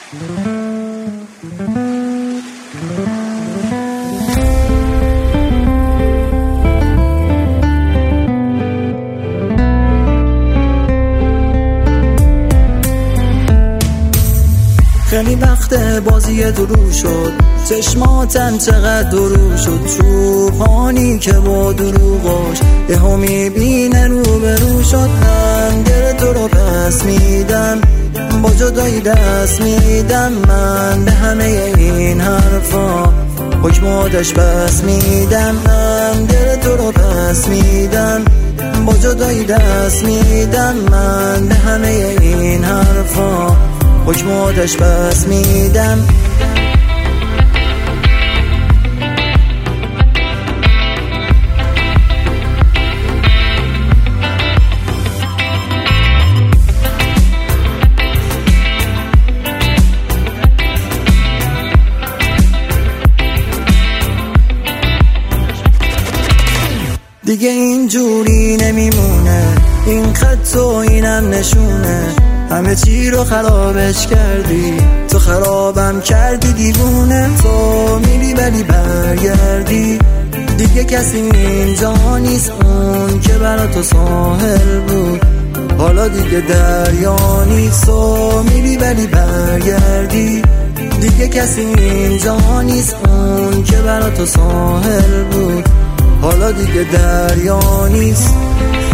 خیلی وقت بازی درو شد، چشماتم چقدر درو شد، چوبانی که با دروغاش یهو میبینه رو به رو شد. من دل تو رو پس میدم، با جدایی دست میدم، من به همه این حرفا حکم آتش بس میدم. من دل تو رو پس میدم، با جدایی دست میدم، من به همه این حرفا حکم آتش بس میدم. دیگه اینجوری نمیمونه، این خط و اینم نشونه، همه چی رو خرابش کردی، تو خرابم کردی دیوونه. تو میری ولی برگردی، دیگه کسی اینجا نیست، اون که برا تو ساحل بود حالا دیگه دریا نیست. تو میری ولی برگردی، دیگه کسی اینجا نیست، اون که برا تو ساحل بود حالا دیگه دریا نیست.